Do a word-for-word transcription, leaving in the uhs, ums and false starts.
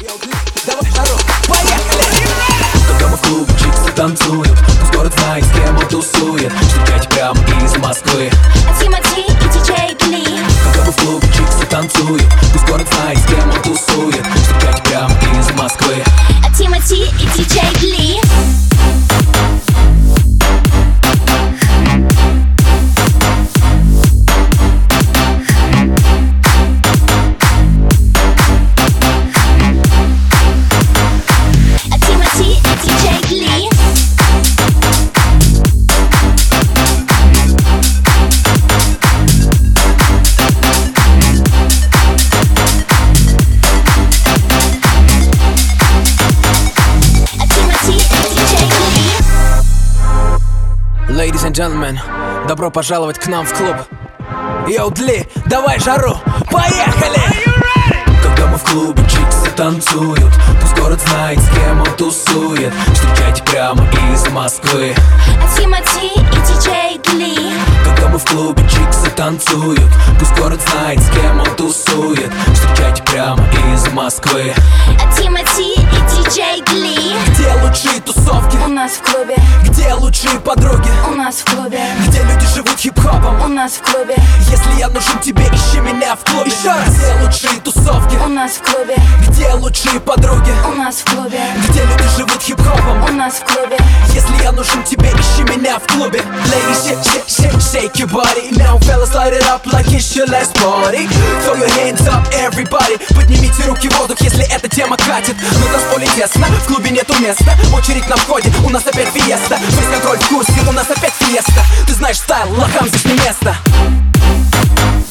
Давай жару, поехали! Когда мы в клубе, чиксы танцуют, пусть город знает, с кем он тусует. Встречайте прямо из Москвы Тимати и диджей Гли. Когда мы в клубе, чиксы танцуют, пусть город знает, с кем он тусует. Встречайте прямо из Москвы Тимати и диджей Гли. Ladies and gentlemen, добро пожаловать к нам в клуб. Йоу, Дли, давай жару, поехали! Когда мы в клубе, чиксы танцуют, пусть город знает, с кем он тусует. Встречайте прямо из Москвы Тимати и диджей Гли. Когда мы в клубе, чиксы танцуют, пусть город знает, с кем он тусует. Встречайте прямо из Москвы Тимати и диджей Гли. Где лучшие тусовки? У нас в клубе. Где лучшие подруги? У нас в клубе. Где люди живут хип-хопом? У нас в клубе. Если я нужен тебе, ищи меня в клубе. Еще раз. Где лучшие тусовки? У нас в клубе. Где лучшие подруги? У нас в клубе. Где люди живут хип-хопом? У нас в клубе. Если я нужен тебе, ищи меня в клубе. Ladies, shake, shake, shake, shake your body. Now fellas, light it up like it's your last party. Throw your hands up, everybody. Поднимите руки в воздух, если эта тема катит. Но танцполе тесно, в клубе нету места. Очередь на входе, у нас опять фиеста. Фейс-контроль в курсе, у нас опять фиеста. Ты знаешь стайл, лохам здесь не место.